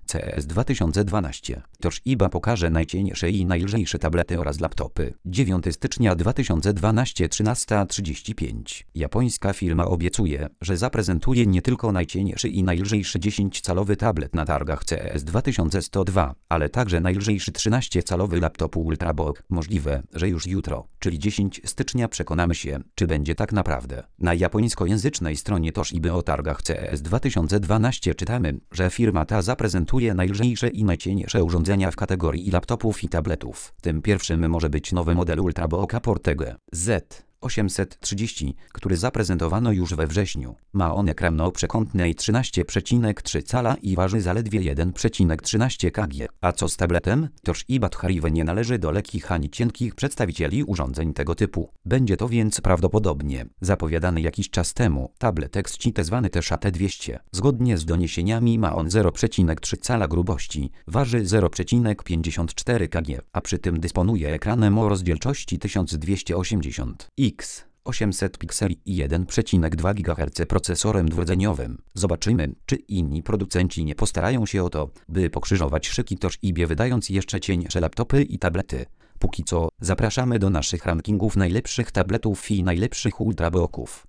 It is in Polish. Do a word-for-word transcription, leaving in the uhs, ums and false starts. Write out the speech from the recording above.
C E S dwa tysiące dwanaście. Toshiba pokaże najcieńsze i najlżejsze tablety oraz laptopy. dziewiątego stycznia dwa tysiące dwunastego, trzynasta trzydzieści pięć. Japońska firma obiecuje, że zaprezentuje nie tylko najcieńszy i najlżejszy dziesięciocalowy tablet na targach C E S dwa tysiące sto dwa, ale także najlżejszy trzynastocalowy laptop Ultrabook. Możliwe, że już jutro, czyli dziesiątego stycznia przekonamy się, czy będzie tak naprawdę. Na japońskojęzycznej stronie Toshiby o targach C E S dwa tysiące dwanaście czytamy, że firma ta zaprezentuje najlżejsze i najcieńsze urządzenia w kategorii laptopów i tabletów. Tym pierwszym może być nowy model Ultrabooka Portege Z osiemset trzydzieści, który zaprezentowano już we wrześniu. Ma on ekran przekątny trzynaście przecinek trzy cala i waży zaledwie jeden przecinek trzynaście kilogramów. A co z tabletem? Toshiba Thrive nie należy do lekkich ani cienkich przedstawicieli urządzeń tego typu. Będzie to więc prawdopodobnie zapowiadany jakiś czas temu tablet Excite zwany też A T dwieście. Zgodnie z doniesieniami ma on zero przecinek trzy cala grubości, waży zero przecinek pięćdziesiąt cztery kilogramy, a przy tym dysponuje ekranem o rozdzielczości tysiąc dwieście osiemdziesiąt pikseli. osiemset pikseli i jeden przecinek dwa gigaherca procesorem dwurdzeniowym. Zobaczymy, czy inni producenci nie postarają się o to, by pokrzyżować szyki Toshibie, wydając jeszcze cieńsze laptopy i tablety. Póki co, zapraszamy do naszych rankingów najlepszych tabletów i najlepszych ultrabooków.